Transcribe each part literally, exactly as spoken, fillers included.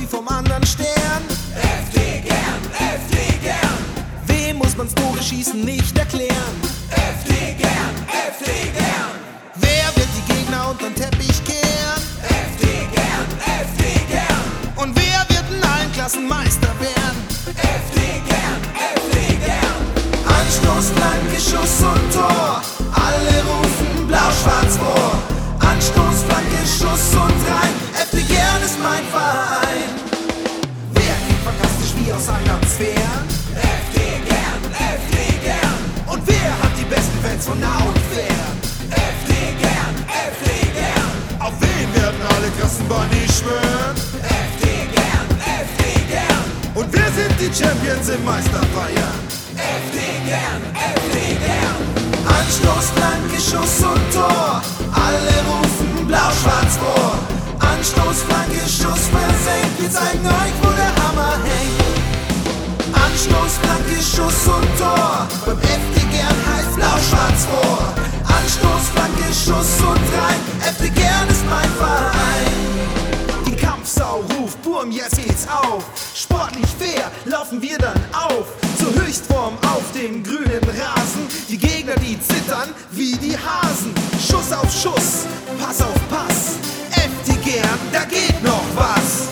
vom anderen Stern. F D gern, F D gern. Wem muss man's Tore schießen nicht erklären? F D gern, F D gern. Wer wird die Gegner untern Teppich kehren? F D gern, F D gern. Und wer wird in allen Klassen Meister werden? F D gern, F D gern. Anstoß, Flanke, Schuss und Tor. Alle rufen blau-schwarz vor. Anstoß, Flanke, Schuss und rein. F D gern ist mein Verein. Wer klingt fantastisch wie aus anderen Sphären? F D gern, F D gern. Und wer hat die besten Fans von nah und fern? F D gern, F D gern. Auf wen werden alle Klassenbahnen schwören? F D gern, F D gern. Und wir sind die Champions im Meisterfeiern. F D gern, F D gern. Anstoß, Flanke, Schuss und Tor. Alle rufen blau-schwarz vor. Anstoß, Flanke, Schuss versenkt. Wir zeigen euch, wo der Hammer hängt. Anstoß, Flanke, Schuss und Tor. Beim F D gern heißt blau-schwarz vor. Anstoß, Flanke, Schuss und rein. F D gern ist mein Verein. Die Kampfsau ruft, Burm, jetzt geht's auf. Sportlich fair laufen wir dann auf. Zur Höchstform auf dem grünen Rasen. Die Gegner, die zittern wie die Hasen. Schuss auf Schuss, Pass auf Pass. F D gern, da geht noch was.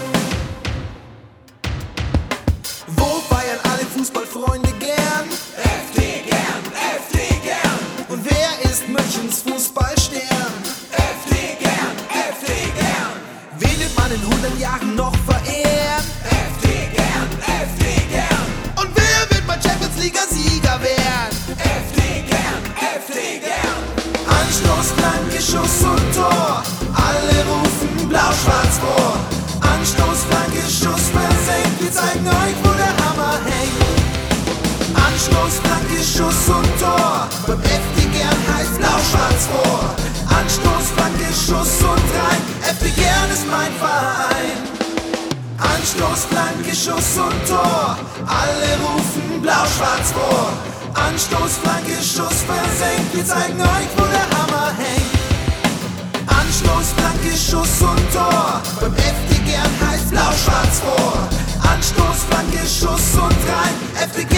Wo feiern alle Fußballfreunde gern? F D gern, F D gern. Und wer ist Münchens Fußballstern? F D gern, F D gern. Wen wird man in hundert Jahren noch verehren? F D gern, F D gern. Und wer wird mal Champions-Liga-Sieger werden? F D gern, F D gern. Anstoß, Flanke, Schuss und Tor. Alle rufen blau-schwarz vor. Anstoß, Flanke, Schuss versenkt. Wir zeigen euch, wo der Hammer hängt. Anstoß, Flanke, Schuss und Tor. Beim F D gern heißt blau-schwarz vor. Anstoß, Flanke, Schuss und rein. F D gern ist mein Verein. Anstoß, Flanke, Schuss und Tor. Alle rufen blau-schwarz vor. Anstoß, Flanke, Schuss versenkt. Wir zeigen euch, wo der Hammer hängt. Anstoß, Flanke, Schuss und Tor. Beim F D gern heißt blau-schwarz vor. Anstoß, Flanke, Schuss und rein. F D gern